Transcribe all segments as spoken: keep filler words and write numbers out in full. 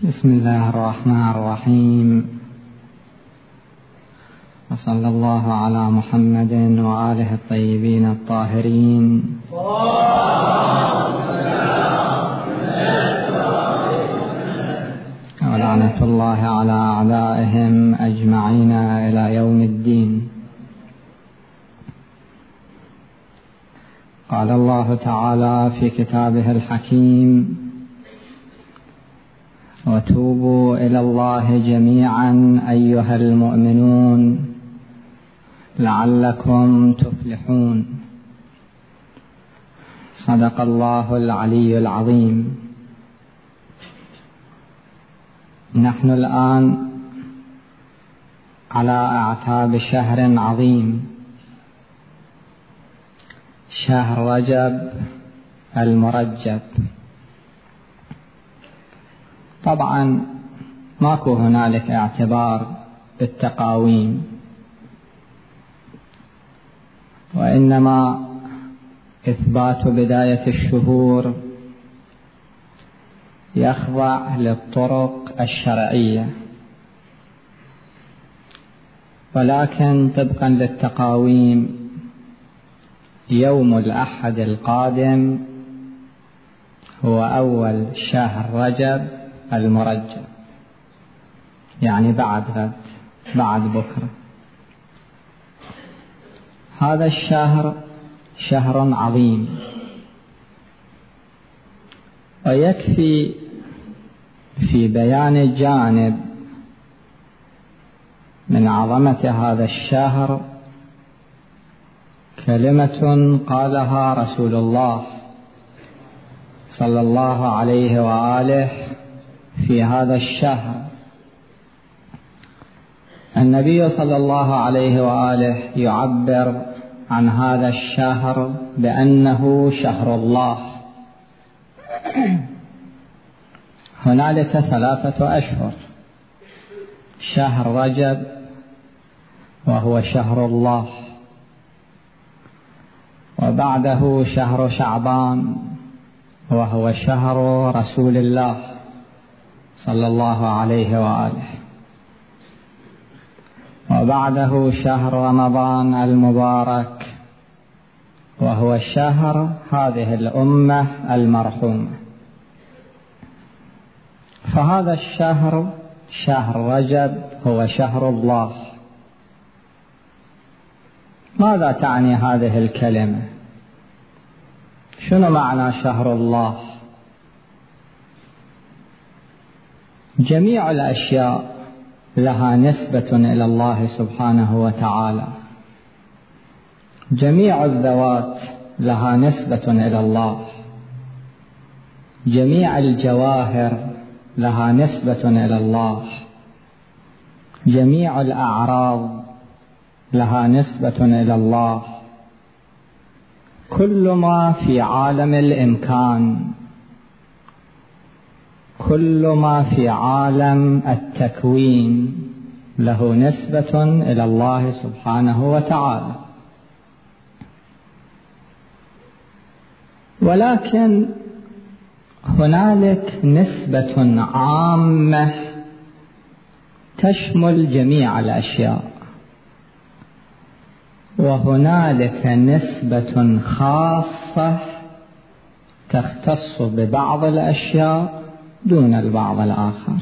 بسم الله الرحمن الرحيم، وصلى الله على محمد وآله الطيبين الطاهرين، ولعنة الله على أعدائهم أجمعين إلى يوم الدين. قال الله تعالى في كتابه الحكيم: وتوبوا إلى الله جميعا أيها المؤمنون لعلكم تفلحون. صدق الله العلي العظيم. نحن الآن على أعتاب شهر عظيم، شهر رجب المرجب. طبعا ماكو هنالك اعتبار بالتقاويم، وإنما إثبات بداية الشهور يخضع للطرق الشرعية، ولكن طبقا للتقاويم يوم الأحد القادم هو أول شهر رجب المرجب، يعني بعد غد، بعد بكرة. هذا الشهر شهر عظيم، ويكفي في بيان جانب من عظمة هذا الشهر كلمة قالها رسول الله صلى الله عليه وآله في هذا الشهر. النبي صلى الله عليه وآله يعبر عن هذا الشهر بأنه شهر الله. هنالك ثلاثة أشهر: شهر رجب وهو شهر الله، وبعده شهر شعبان وهو شهر رسول الله صلى الله عليه وآله، وبعده شهر رمضان المبارك وهو شهر هذه الأمة المرحومة. فهذا الشهر شهر رجب هو شهر الله. ماذا تعني هذه الكلمة؟ شنو معنى شهر الله؟ جميع الأشياء لها نسبة إلى الله سبحانه وتعالى، جميع الذوات لها نسبة إلى الله، جميع الجواهر لها نسبة إلى الله، جميع الأعراض لها نسبة إلى الله. كل ما في عالم الإمكان، كل ما في عالم التكوين له نسبة إلى الله سبحانه وتعالى. ولكن هنالك نسبة عامة تشمل جميع الأشياء، وهنالك نسبة خاصة تختص ببعض الأشياء دون البعض الآخر.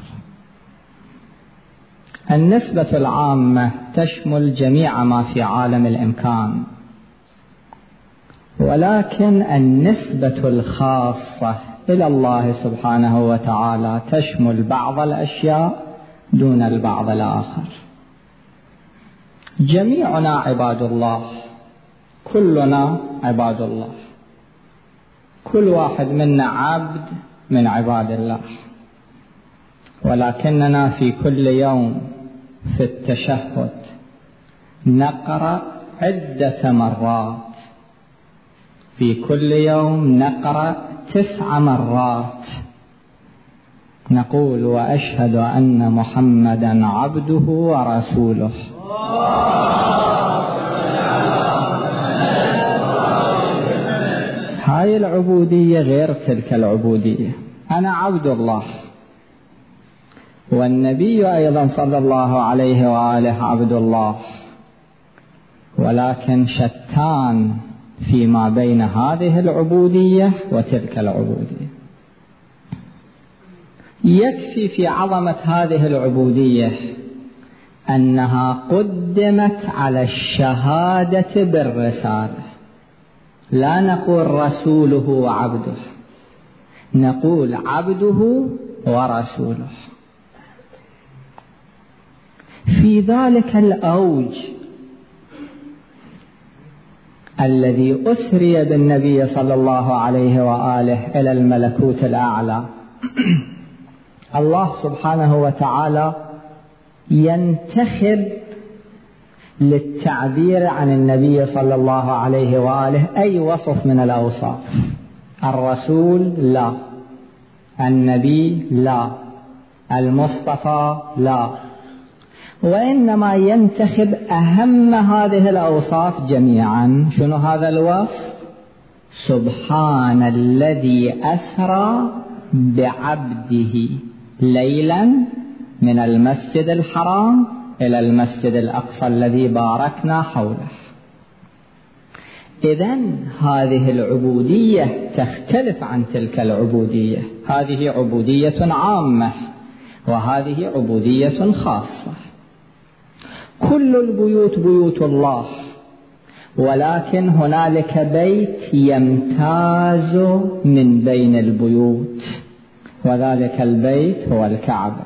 النسبة العامة تشمل جميع ما في عالم الإمكان، ولكن النسبة الخاصة إلى الله سبحانه وتعالى تشمل بعض الأشياء دون البعض الآخر. جميعنا عباد الله، كلنا عباد الله، كل واحد منا عبد من عباد الله، ولكننا في كل يوم في التشهد نقرأ عدة مرات، في كل يوم نقرأ تسع مرات نقول: وأشهد أن محمدا عبده ورسوله. هاي العبودية غير تلك العبودية. أنا عبد الله، والنبي أيضا صلى الله عليه وآله عبد الله، ولكن شتان فيما بين هذه العبودية وتلك العبودية. يكفي في عظمة هذه العبودية أنها قدمت على الشهادة بالرسالة. لا نقول رسوله وعبده، نقول عبده ورسوله. في ذلك الأوج الذي أسري بالنبي صلى الله عليه وآله إلى الملكوت الأعلى، الله سبحانه وتعالى ينتخب للتعبير عن النبي صلى الله عليه وآله أي وصف من الأوصاف. الرسول لا، النبي لا، المصطفى لا، وإنما ينتخب أهم هذه الأوصاف جميعا. شنو هذا الوصف؟ سبحان الذي أسرى بعبده ليلا من المسجد الحرام إلى المسجد الأقصى الذي باركنا حوله. إذن هذه العبودية تختلف عن تلك العبودية. هذه عبودية عامة وهذه عبودية خاصة. كل البيوت بيوت الله، ولكن هنالك بيت يمتاز من بين البيوت، وذلك البيت هو الكعبة.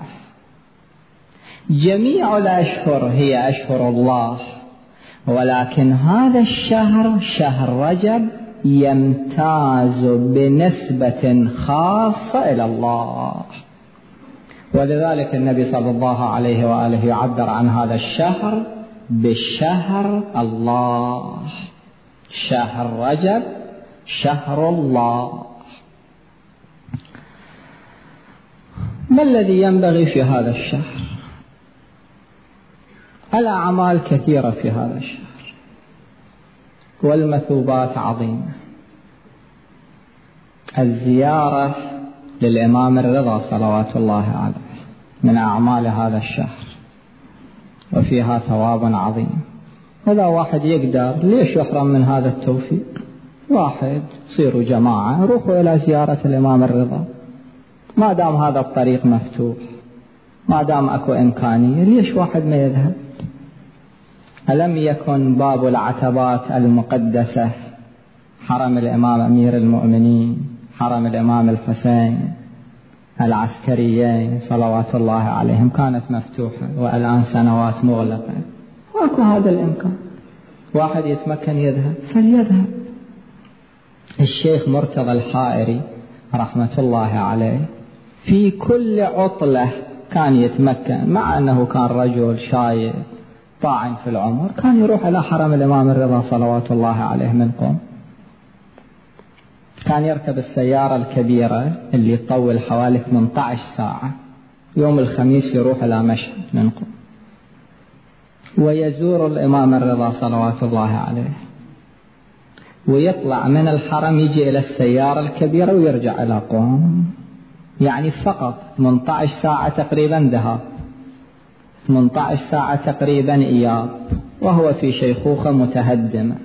جميع الأشهر هي أشهر الله، ولكن هذا الشهر شهر رجب يمتاز بنسبة خاصة إلى الله، ولذلك النبي صلى الله عليه وآله يعبر عن هذا الشهر بشهر الله. شهر رجب شهر الله. ما الذي ينبغي في هذا الشهر؟ الأعمال كثيرة في هذا الشهر والمثوبات عظيمة. الزيارة للإمام الرضا صلوات الله عليه من أعمال هذا الشهر، وفيها ثواب عظيم. هذا واحد يقدر ليش يحرم من هذا التوفيق؟ واحد صيروا جماعة روحوا إلى زيارة الإمام الرضا، ما دام هذا الطريق مفتوح، ما دام أكو إمكانية، ليش واحد ما يذهب؟ ألم يكن باب العتبات المقدسة حرم الإمام أمير المؤمنين، حرم الإمام الحسين العسكريين صلوات الله عليهم كانت مفتوحة والآن سنوات مغلقة، وأكو هذا الإمكان، واحد يتمكن يذهب فليذهب. الشيخ مرتضى الحائري رحمة الله عليه في كل عطلة كان يتمكن، مع أنه كان رجل شايب طاعن في العمر، كان يروح إلى حرم الإمام الرضا صلوات الله عليه من قم. كان يركب السيارة الكبيرة اللي تطول حوالي ثمانية عشر ساعة، يوم الخميس يروح إلى مشهد من قم ويزور الإمام الرضا صلوات الله عليه، ويطلع من الحرم يجي إلى السيارة الكبيرة ويرجع إلى قم. يعني فقط ثمانية عشر ساعة تقريبا ذهاب، ثمانية عشر ساعة تقريبا إياب، وهو في شيخوخة متهدمة،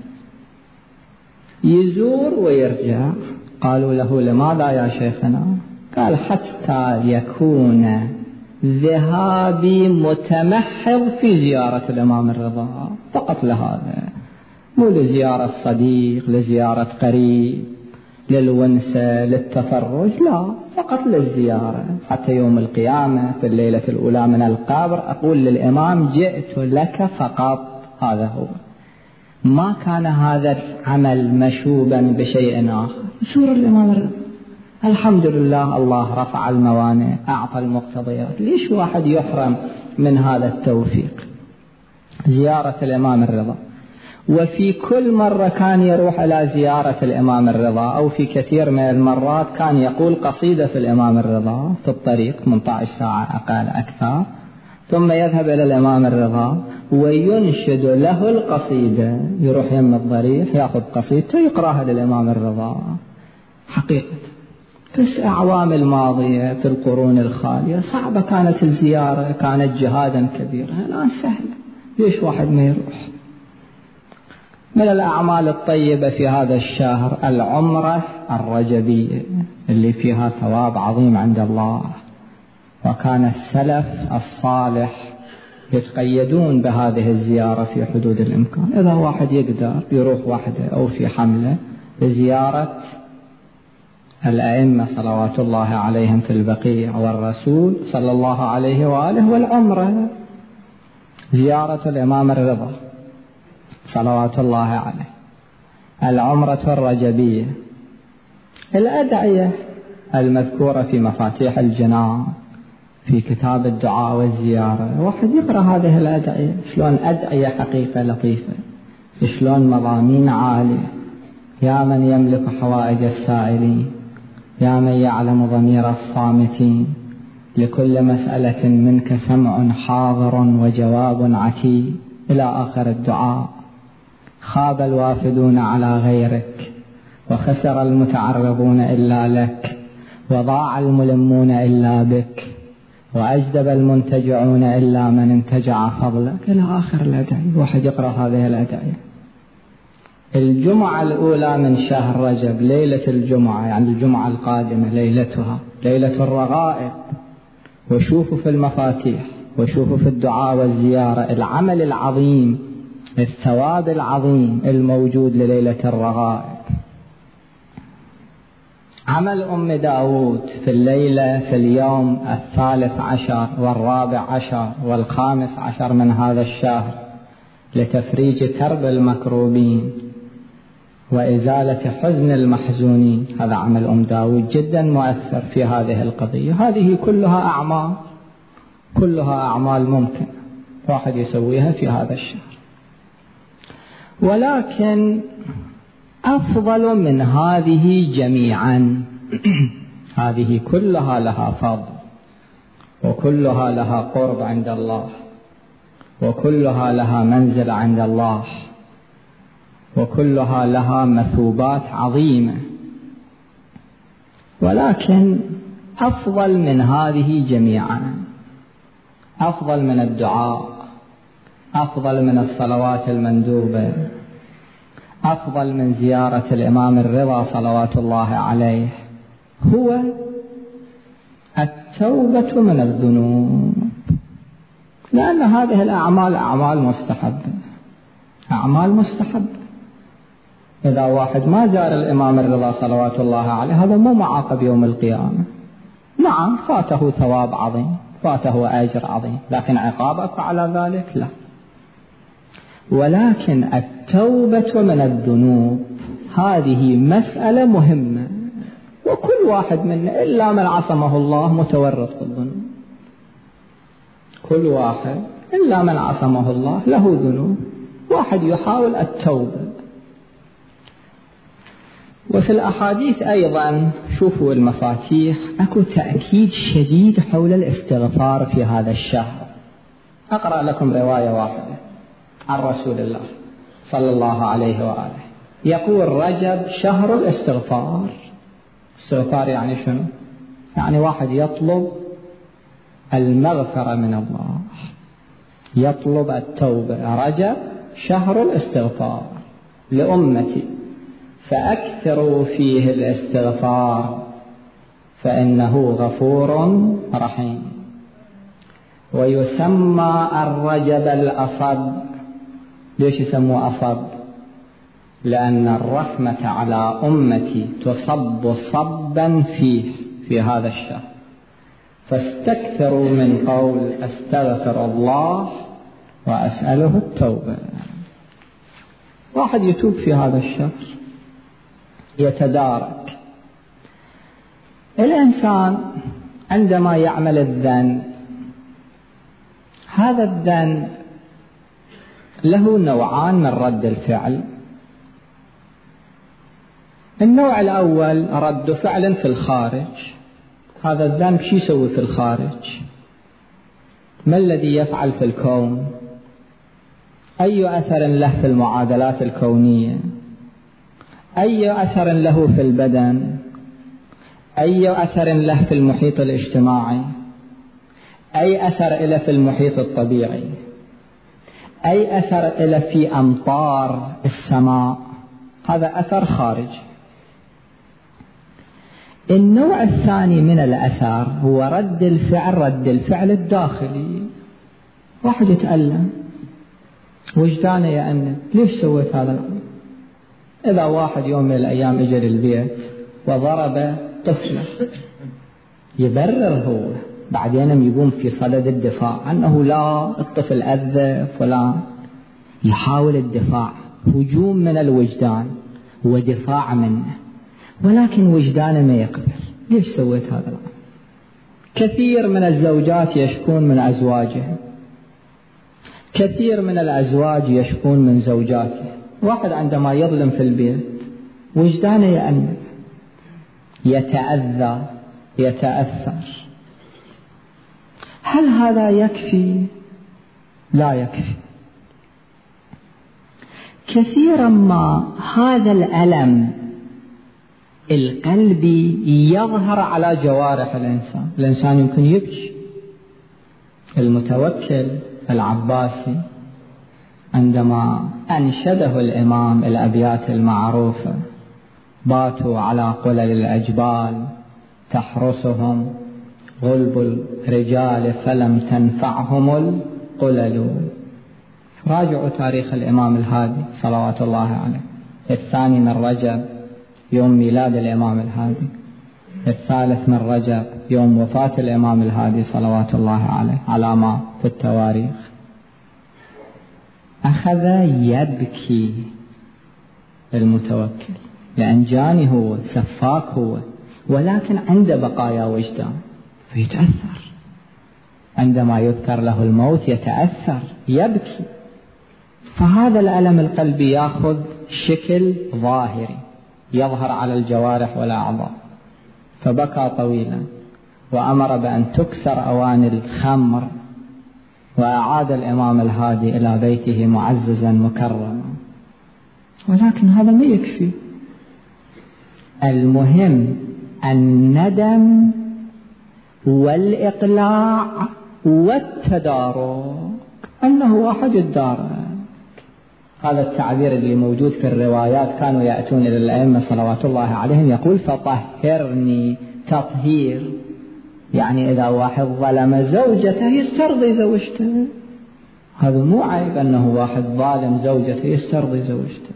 يزور ويرجع. قالوا له لماذا يا شيخنا؟ قال حتى يكون ذهابي متمحض في زيارة الإمام الرضا، فقط لهذا، مو لزيارة صديق، لزيارة قريب، للونسة، للتفرج، لا، فقط للزيارة. حتى يوم القيامة في الليلة الأولى من القبر أقول للإمام جئت لك فقط، هذا هو. ما كان هذا العمل مشوبا بشيء آخر. سور الإمام الرضا، الحمد لله الله رفع الموانع، أعطى المقتضيات، ليش واحد يحرم من هذا التوفيق؟ زيارة الإمام الرضا. وفي كل مرة كان يروح إلى زيارة الإمام الرضا، أو في كثير من المرات كان يقول قصيدة في الإمام الرضا في الطريق، ثمانية عشر ساعة أقل أكثر، ثم يذهب إلى الإمام الرضا وينشد له القصيدة، يروح يم الضريح يأخذ قصيدته يقرأها للإمام الرضا. حقيقة في الأعوام الماضية في القرون الخالية صعبة كانت الزيارة، كانت جهادا كبيرا. الآن سهلة، ليش واحد ما يروح؟ من الأعمال الطيبة في هذا الشهر العمرة الرجبية اللي فيها ثواب عظيم عند الله، وكان السلف الصالح يتقيدون بهذه الزيارة في حدود الإمكان. إذا واحد يقدر يروح وحده أو في حملة لزيارة الأئمة صلوات الله عليهم في البقيع والرسول صلى الله عليه وآله، والعمرة زيارة الإمام الرضا صلوات الله عليه، العمرة الرجبية، الأدعية المذكورة في مفاتيح الجنان في كتاب الدعاء والزيارة. واحد يقرأ هذه الأدعية، شلون أدعية حقيقة لطيفة، شلون مضامين عالية. يا من يملك حوائج السائلين، يا من يعلم ضمير الصامتين، لكل مسألة منك سمع حاضر وجواب عتيد، إلى آخر الدعاء. خاب الوافدون على غيرك، وخسر المتعرضون إلا لك، وضاع الملمون إلا بك، وأجدب المنتجعون إلا من انتجع فضلك، إلى آخر الأدعية. واحد يقرأ هذه الأدعية. الجمعة الأولى من شهر رجب ليلة الجمعة، يعني الجمعة القادمة ليلتها ليلة الرغائب. وشوفوا في المفاتيح وشوفوا في الدعاء والزيارة العمل العظيم، الثواب العظيم الموجود لليلة الرغائب. عمل أم داود في الليلة في اليوم الثالث عشر والرابع عشر والخامس عشر من هذا الشهر لتفريج كرب المكروبين وإزالة حزن المحزونين، هذا عمل أم داود جدا مؤثر في هذه القضية. هذه كلها أعمال، كلها أعمال ممكن واحد يسويها في هذا الشهر. ولكن أفضل من هذه جميعا، هذه كلها لها فضل وكلها لها قرب عند الله وكلها لها منزل عند الله وكلها لها مثوبات عظيمة، ولكن أفضل من هذه جميعا، أفضل من الدعاء، أفضل من الصلوات المندوبة، أفضل من زيارة الإمام الرضا صلوات الله عليه، هو التوبة من الذنوب. لأن هذه الأعمال أعمال مستحبة، أعمال مستحبة. إذا واحد ما زار الإمام الرضا صلوات الله عليه هذا مو معاقب يوم القيامة. نعم فاته ثواب عظيم، فاته أجر عظيم، لكن عقابك على ذلك لا. ولكن التوبة من الذنوب هذه مسألة مهمة، وكل واحد منا إلا من عصمه الله متورط بالذنوب. كل واحد إلا من عصمه الله له ذنوب، واحد يحاول التوبة. وفي الأحاديث أيضا شوفوا المفاتيح أكو تأكيد شديد حول الاستغفار في هذا الشهر. أقرأ لكم رواية واحدة عن رسول الله صلى الله عليه وآله، يقول رجب شهر الاستغفار. استغفار يعني شنو؟ يعني واحد يطلب المغفرة من الله، يطلب التوبة. رجب شهر الاستغفار لأمتي فأكثروا فيه الاستغفار فإنه غفور رحيم. ويسمى الرجب الأصب. ليش يسموه أصب؟ لأن الرحمة على أمتي تصب صبا فيه في هذا الشهر، فاستكثروا من قول أستغفر الله وأسأله التوبة. واحد يتوب في هذا الشهر يتدارك. الإنسان عندما يعمل الذنب، هذا الذنب له نوعان من رد الفعل. النوع الأول رد فعل في الخارج. هذا الذنب شو يسوي في الخارج؟ ما الذي يفعل في الكون؟ أي أثر له في المعادلات الكونية؟ أي أثر له في البدن؟ أي أثر له في المحيط الاجتماعي، أي أثر له في المحيط الطبيعي، أي أثر له في أمطار السماء، هذا أثر خارجي. النوع الثاني من الأثر هو رد الفعل، رد الفعل الداخلي. واحد يتألم وجدانه يأنب، ليش سويت هذا الأمر؟ إذا واحد يوم من الأيام إجى للبيت وضرب طفله، يبرر هو، بعدين يقوم في صدد الدفاع أنه لا، الطفل أذى فلان، يحاول الدفاع، هجوم من الوجدان ودفاع منه، ولكن وجدانه ما يقبل، ليش سويت هذا الأمر؟ كثير من الزوجات يشكون من أزواجهم، كثير من الأزواج يشكون من زوجاته. واحد عندما يظلم في البيت وجدانه يأنب، يتأذى، يتأثر. هل هذا يكفي؟ لا يكفي. كثيرا ما هذا الألم القلبي يظهر على جوارح الإنسان. الإنسان يمكن يبكي. المتوكل العباسي عندما أنشده الإمام الأبيات المعروفة: باتوا على قلل الأجبال تحرسهم غلب الرجال فلم تنفعهم القلل. راجعوا تاريخ الإمام الهادي صلوات الله عليه. الثاني من رجب يوم ميلاد الإمام الهادي، الثالث من رجب يوم وفاة الإمام الهادي صلوات الله عليه، على ما في التواريخ. أخذ يبكي المتوكل، لأن جاني هو، سفاك هو، ولكن عنده بقايا وجدان فيتأثر. عندما يذكر له الموت يتأثر، يبكي. فهذا الألم القلبي يأخذ شكل ظاهري يظهر على الجوارح والأعضاء. فبكى طويلا وأمر بأن تكسر أواني الخمر، وأعاد الإمام الهادي إلى بيته معززا مكرما. ولكن هذا ما يكفي. المهم الندم والإقلاع والتدارك، أنه واحد يتدارك. هذا التعبير اللي موجود في الروايات، كانوا يأتون إلى الأئمة صلوات الله عليهم يقول: فطهرني تطهير، يعني إذا واحد ظلم زوجته يسترضي زوجته. هذا مو عيب أنه واحد ظالم زوجته يسترضي زوجته.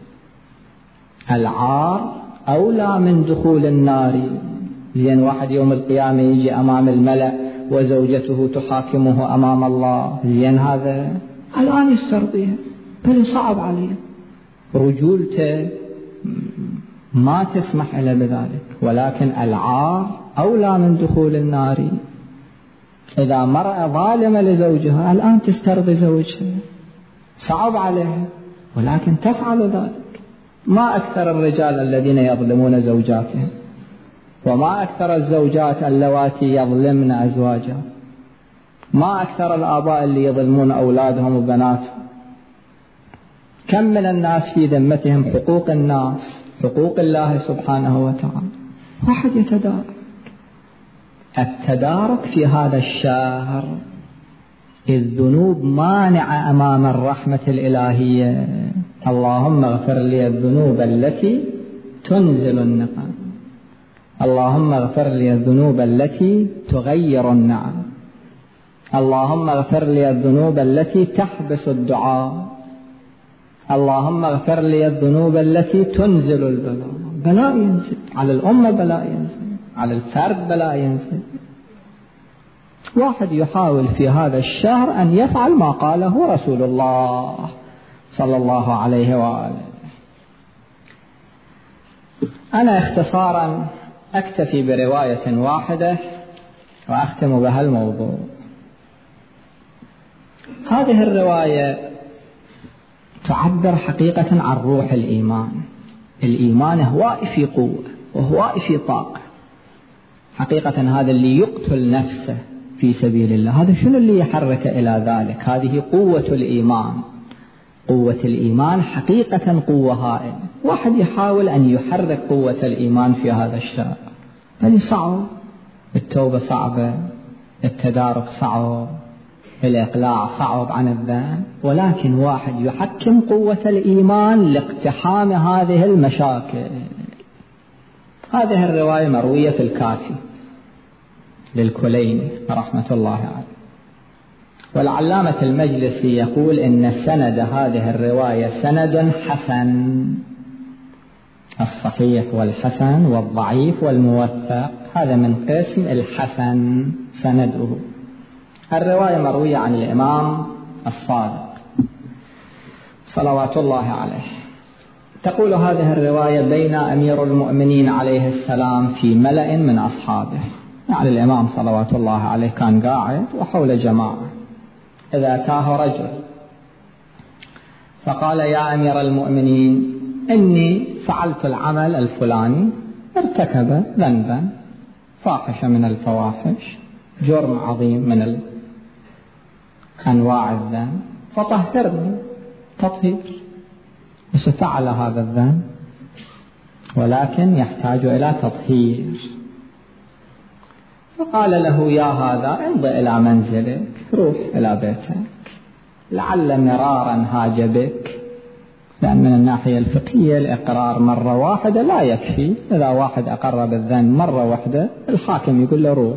العار أولى من دخول النار. زين واحد يوم القيامة يجي أمام الملأ وزوجته تحاكمه أمام الله، زين هذا الآن يسترضيها، بل صعب عليه، رجولته ما تسمح له بذلك. ولكن العار أولى من دخول النار. إذا مرأة ظالمة لزوجها الآن تسترضي زوجها، صعب عليها، ولكن تفعل ذلك. ما أكثر الرجال الذين يظلمون زوجاتهم، وما أكثر الزوجات اللواتي يظلمن أزواجها، ما أكثر الآباء اللي يظلمون أولادهم وبناتهم. كم من الناس في ذمتهم حقوق الناس، حقوق الله سبحانه وتعالى. واحد يتدارك. التدارك في هذا الشهر، الذنوب مانعة أمام الرحمة الإلهية. اللهم اغفر لي الذنوب التي تنزل النقم، اللهم اغفر لي الذنوب التي تغير النعم، اللهم اغفر لي الذنوب التي تحبس الدعاء، اللهم اغفر لي الذنوب التي تنزل البلاء. بلاء ينزل على الأمة، بلاء ينزل على الفرد، بلاء ينزل. واحد يحاول في هذا الشهر أن يفعل ما قاله رسول الله صلى الله عليه وآله. أنا اختصارا أكتفي برواية واحدة وأختم بها الموضوع. هذه الرواية تعبر حقيقة عن روح الإيمان. الإيمان هواء في قوة وهواء في طاقة. حقيقة هذا اللي يقتل نفسه في سبيل الله، هذا شنو اللي يحرك إلى ذلك؟ هذه قوة الإيمان. قوة الإيمان حقيقة قوة هائلة. واحد يحاول أن يحرك قوة الإيمان في هذا الشهر. بل صعب، التوبة صعبة، التدارك صعب، الإقلاع صعب عن الذنب، ولكن واحد يحكم قوة الإيمان لاقتحام هذه المشاكل. هذه الرواية مروية في الكافي للكليني رحمة الله عليه. والعلامة المجلسي يقول إن سند هذه الرواية سند حسن، الصحيح والحسن والضعيف والموثق، هذا من قسم الحسن سنده. الرواية مروية عن الإمام الصادق صلوات الله عليه. تقول هذه الرواية: بين أمير المؤمنين عليه السلام في ملأ من أصحابه، يعني الإمام صلوات الله عليه كان قاعد وحول جماعة، إذا أتاه رجل فقال: يا أمير المؤمنين، إني فعلت العمل الفلاني، ارتكب ذنبا فاحشة من الفواحش، جرم عظيم من أنواع الذنب، فطهرني تطهير. فعل هذا الذنب ولكن يحتاج إلى تطهير. فقال له: يا هذا، امضي إلى منزلك، روح إلى بيتك، لعل مرارا هاج بك، لأن من الناحية الفقهية الإقرار مرة واحدة لا يكفي. إذا واحد أقر بالذنب مرة واحدة الحاكم يقول له روح.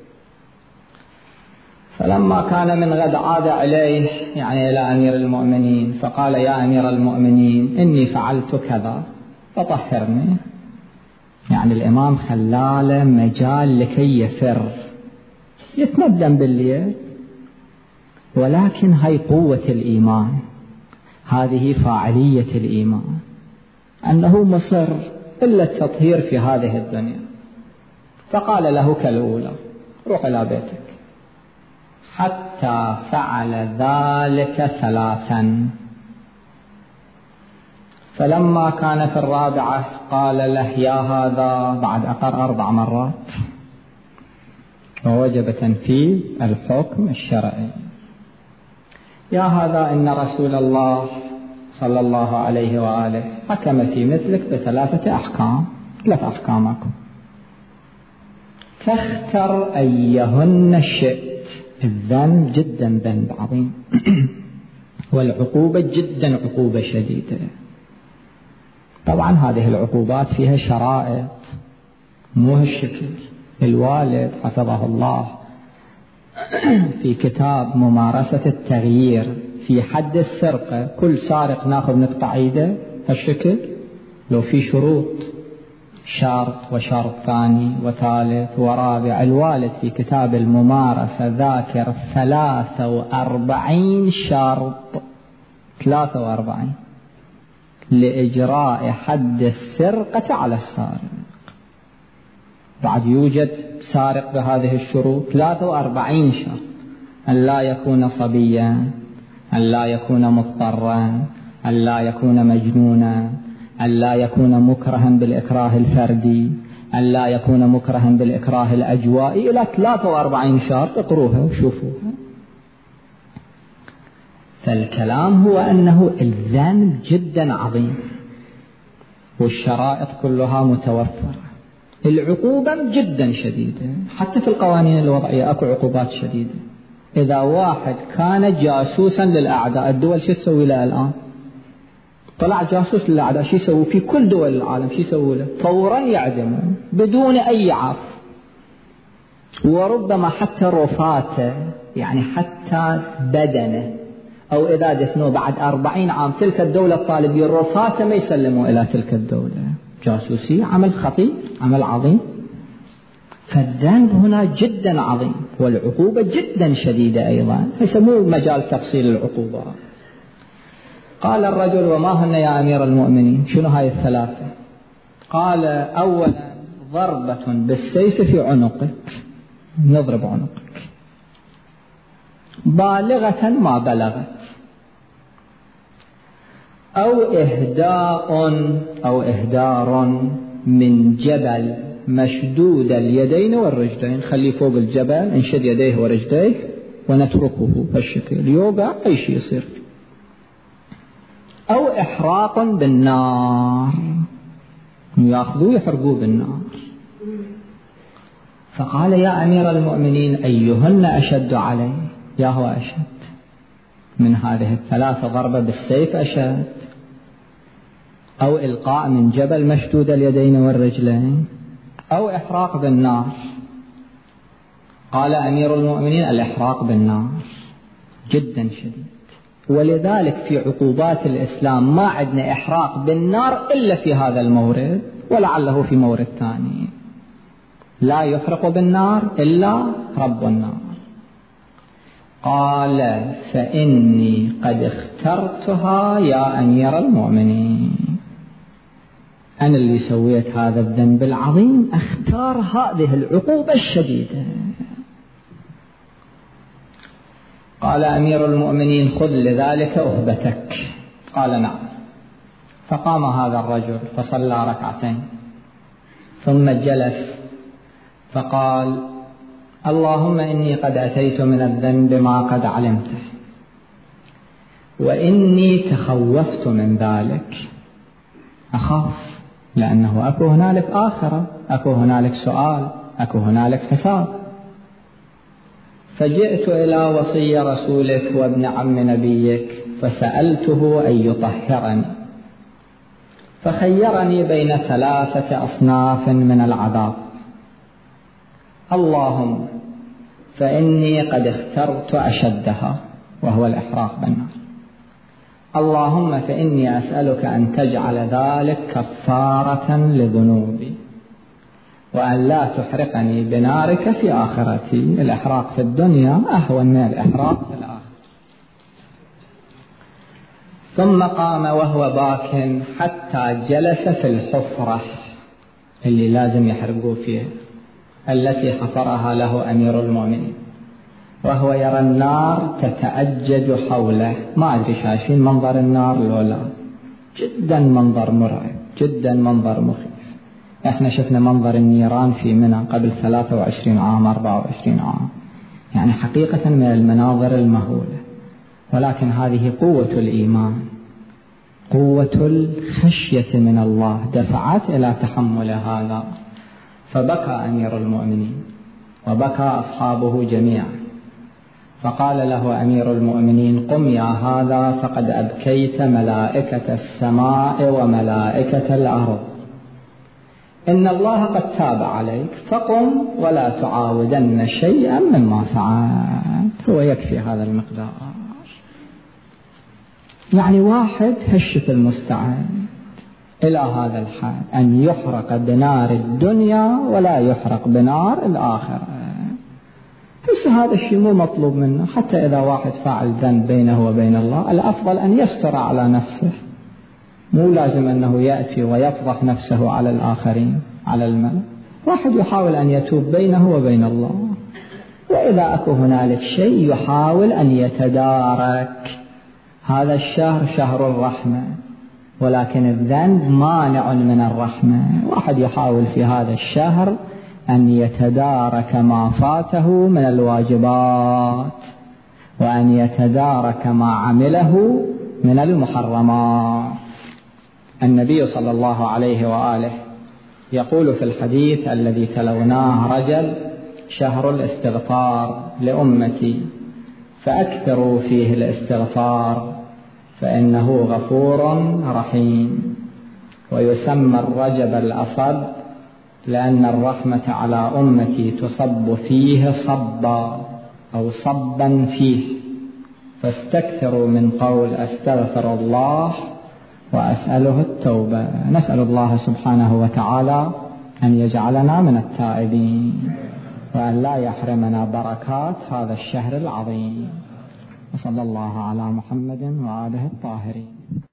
فلما كان من غد عاد إليه، يعني إلى أمير المؤمنين، فقال: يا أمير المؤمنين، إني فعلت كذا فطهرني. يعني الإمام خلاله مجال لكي يفر، يتندم بالليل، ولكن هاي قوة الإيمان، هذه فاعلية الإيمان، أنه مصر إلا التطهير في هذه الدنيا. فقال له كالأولى: روح إلى بيتك. حتى فعل ذلك ثلاثا. فلما كان في الرابعة قال له: يا هذا، بعد أقر أربع مرات، ووجب تنفيذ الحكم الشرعي: يا هذا، إن رسول الله صلى الله عليه وآله حكم في مثلك بثلاثة أحكام، ثلاث أحكامكم، فاختر أيهن شئت. الذنب جدا ذنب عظيم والعقوبة جدا عقوبة شديدة. طبعا هذه العقوبات فيها شرائط، مو هالشكل. الوالد حفظه الله في كتاب ممارسة التغيير في حد السرقة، كل سارق ناخذ نقطع ايده هالشكل، لو في شروط، شرط وشرط ثاني وثالث ورابع. الوالد في كتاب الممارسة ذاكر ثلاثة وأربعين شرط، ثلاثة وأربعين لإجراء حد السرقة على السارق. بعد يوجد سارق بهذه الشروط، ثلاثة وأربعين شرط: أن لا يكون صبيا، أن لا يكون مضطرا، أن لا يكون مجنونا، أن لا يكون مكرها بالإكراه الفردي، أن لا يكون مكرها بالإكراه الأجوائي، إلى ثلاثة وأربعين شرط. اقروها وشوفوها. فالكلام هو أنه الذنب جدا عظيم والشرائط كلها متوفرة. العقوبة جدا شديدة، حتى في القوانين الوضعية أكو عقوبات شديدة. إذا واحد كان جاسوسا للأعداء، الدول شو تسوي له الآن؟ طلع جاسوس للأعداء، شو يسوي في كل دول العالم؟ شو يسوي له؟ فورا يعدمه بدون أي عفو، وربما حتى رفاته، يعني حتى بدنه، أو إذا دفنوه بعد أربعين عام تلك الدولة الطالبية رفاته ما يسلموا إلى تلك الدولة. جاسوسي عمل خطير، عمل عظيم. فالذنب هنا جدا عظيم والعقوبة جدا شديدة أيضا، يسموه مجال تفصيل العقوبة. قال الرجل: وما هن يا أمير المؤمنين؟ شنو هاي الثلاثة؟ قال: أولا ضربة بالسيف في عنقك، نضرب عنقك، بالغة ما بلغت، أو إهداء أو إهدار من جبل مشدود اليدين والرجلين، خليه فوق الجبل، انشد يديه ورجليه ونتركه بالشكل يوقع أي شيء يصير، أو إحراق بالنار، يأخذوه يحرقوه بالنار. فقال يا أمير المؤمنين أيهن أشد علي؟ يا هو أشد من هذه الثلاثة؟ ضربة بالسيف أشد، أو إلقاء من جبل مشدود اليدين والرجلين، أو إحراق بالنار؟ قال أمير المؤمنين الإحراق بالنار جدا شديد. ولذلك في عقوبات الإسلام ما عندنا إحراق بالنار إلا في هذا المورد، ولعله في مورد ثاني. لا يحرق بالنار إلا رب النار. قال فإني قد اخترتها يا أمير المؤمنين، أنا اللي سويت هذا الذنب العظيم، أختار هذه العقوبة الشديدة. قال أمير المؤمنين خذ لذلك أهبتك. قال نعم. فقام هذا الرجل فصلى ركعتين ثم جلس فقال اللهم إني قد أتيت من الذنب ما قد علمته، وإني تخوفت من ذلك، أخاف، لأنه أكو هنالك آخرة، أكو هنالك سؤال، أكو هنالك حساب. فجئت إلى وصي رسولك وابن عم نبيك فسألته أن يطهرني، فخيرني بين ثلاثة أصناف من العذاب. اللهم فإني قد اخترت أشدها وهو الإحراق بالنار. اللهم فإني أسألك أن تجعل ذلك كفارة لذنوبي، وأن لا تحرقني بنارك في آخرتي. الإحراق في الدنيا أهون من الإحراق في الآخرة. ثم قام وهو باك حتى جلس في الحفرة اللي لازم يحرقوا فيها، التي حفرها له أمير المؤمنين، وهو يرى النار تتأجج حوله. ما أدري شايفين منظر النار لولا؟ جدا منظر مرعب، جدا منظر مخيف. احنا شفنا منظر النيران في منى قبل ثلاثة وعشرين عام أربعة وعشرين عام، يعني حقيقة من المناظر المهولة. ولكن هذه قوة الإيمان، قوة الخشية من الله دفعت إلى تحمل هذا. فبكى أمير المؤمنين وبكى أصحابه جميعا. فقال له أمير المؤمنين قم يا هذا فقد أبكيت ملائكة السماء وملائكة الأرض، إن الله قد تاب عليك، فقم ولا تعاودن شيئا مما فعلت. هو يكفي هذا المقدار. يعني واحد هشة المستعان إلى هذا الحال، أن يحرق بنار الدنيا ولا يحرق بنار الآخرة. بس هذا الشيء مو مطلوب منه. حتى إذا واحد فعل ذنب بينه وبين الله، الأفضل أن يستر على نفسه، مو لازم أنه يأتي ويفضح نفسه على الآخرين على الملأ. واحد يحاول أن يتوب بينه وبين الله، وإذا أكو هنالك شيء يحاول أن يتدارك. هذا الشهر شهر الرحمة، ولكن الذنب مانع من الرحمة. واحد يحاول في هذا الشهر أن يتدارك ما فاته من الواجبات، وأن يتدارك ما عمله من المحرمات. النبي صلى الله عليه وآله يقول في الحديث الذي تلوناه رجب شهر الاستغفار لأمتي، فأكثروا فيه الاستغفار فإنه غفور رحيم. ويسمى الرجب الأصب لأن الرحمة على أمتي تصب فيه صبا أو صبا فيه، فاستكثروا من قول أستغفر الله وأسأله التوبة. نسأل الله سبحانه وتعالى أن يجعلنا من التائبين، وأن لا يحرمنا بركات هذا الشهر العظيم. وصلى الله على محمد وآله الطاهرين.